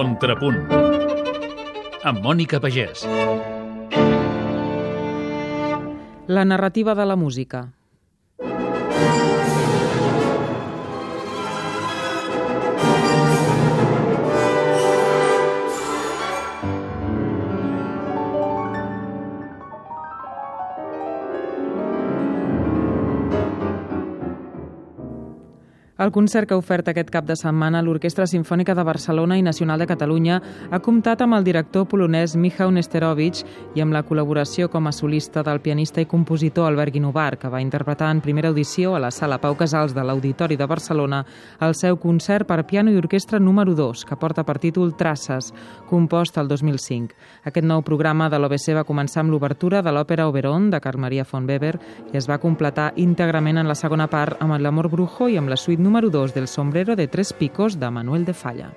Contrapunt amb Mònica Pagès. La narrativa de la música. El concert que ha ofert aquest cap de setmana l'Orquestra Simfònica de Barcelona i Nacional de Catalunya ha comptat amb el director polonès Michał Nesterovich i amb la col·laboració com a solista del pianista i compositor Albert Guinovar, que va interpretar en primera audició a la Sala Pau Casals de l'Auditori de Barcelona el seu concert per piano i orquestra número 2, que porta per títol Traces, compost el 2005. Aquest nou programa de l'OBC va començar amb l'obertura de l'òpera Oberon de Carl Maria von Weber i es va completar íntegrament en la segona part amb l'Amor Brujo i amb la suite número 2 del Sombrero de Tres Picos de Manuel de Falla.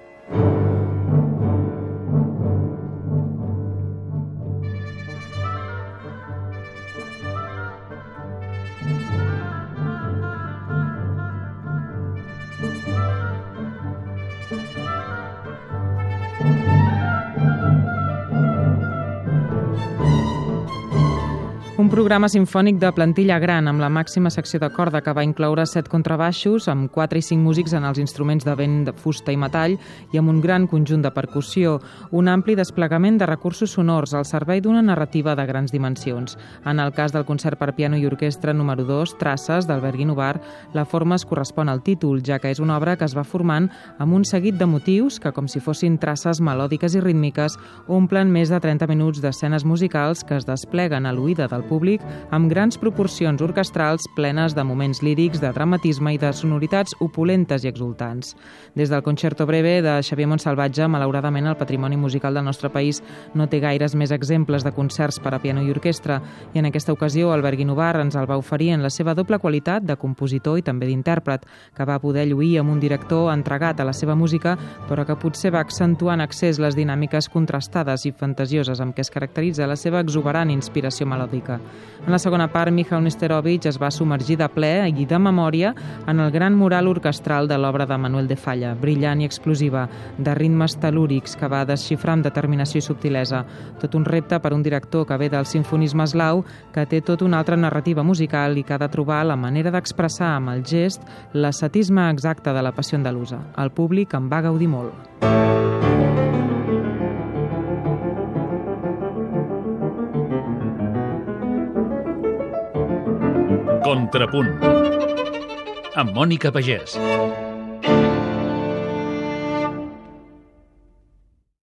Un programa simfònic de plantilla gran amb la màxima secció de corda que va incloure 7 contrabaixos amb 4 i 5 músics en els instruments de vent, de fusta i metall i amb un gran conjunt de percussió, un ampli desplegament de recursos sonors al servei d'una narrativa de grans dimensions. En el cas del concert per piano i orquestra número 2, Traces, d'Albert Guinovar, la forma es correspon al títol, ja que és una obra que es va formant amb un seguit de motius que, com si fossin traces melòdiques i rítmiques, omplen més de 30 minuts d'escenes musicals que es despleguen a l'oïda del públic amb grans proporcions orquestrals plenes de moments lírics, de dramatisme i de sonoritats opulentes i exultants. Des del Concerto Breve de Xavier Montsalvatge, malauradament el patrimoni musical del nostre país no té gaires més exemples de concerts per a piano i orquestra, i en aquesta ocasió Albert Guinovar ens el va oferir en la seva doble qualitat de compositor i també d'intèrpret, que va poder lluir amb un director entregat a la seva música, però que potser va accentuar en excés les dinàmiques contrastades i fantasioses amb què es caracteritza la seva exuberant inspiració melòdica. En la segona part, Michał Nesterovich es va submergir de ple i de memòria en el gran mural orquestral de l'obra de Manuel de Falla, brillant i explosiva, de ritmes telúrics que va desxifrar amb determinació i subtilesa. Tot un repte per un director que ve del sinfonisme eslau, que té tota una altra narrativa musical i que ha de trobar la manera d'expressar amb el gest l'ascetisme exacte de la passió andalusa. El públic en va gaudir molt. Contrapunt amb Mònica Pagès.